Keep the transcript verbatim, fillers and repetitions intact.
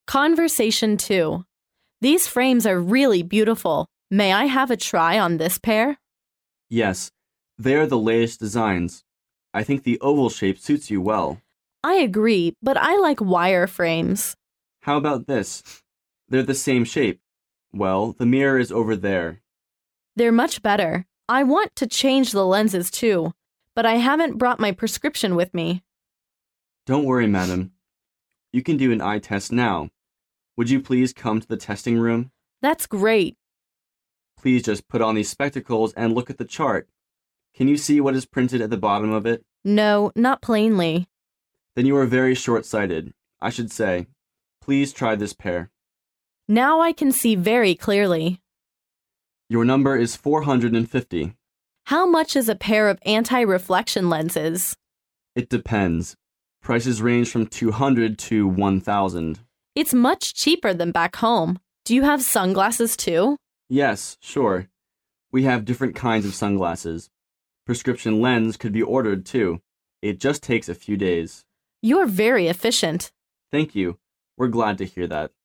Conversation two. These frames are really beautiful. May I have a try on this pair? Yes, they are the latest designs. I think the oval shape suits you well. I agree, but I like wire frames. How about this? They're the same shape. Well, the mirror is over there. They're much better. I want to change the lenses too, but I haven't brought my prescription with me. Don't worry, madam. You can do an eye test now. Would you please come to the testing room? That's great. Please just put on these spectacles and look at the chart. Can you see what is printed at the bottom of it? No, not plainly. Then you are very short-sighted. I should say, please try this pair. Now I can see very clearly. Your number is four hundred fifty. How much is a pair of anti-reflection lenses? It depends. Prices range from two hundred to one thousand. It's much cheaper than back home. Do you have sunglasses too? Yes, sure. We have different kinds of sunglasses. Prescription lens could be ordered too. It just takes a few days. You're very efficient. Thank you. We're glad to hear that.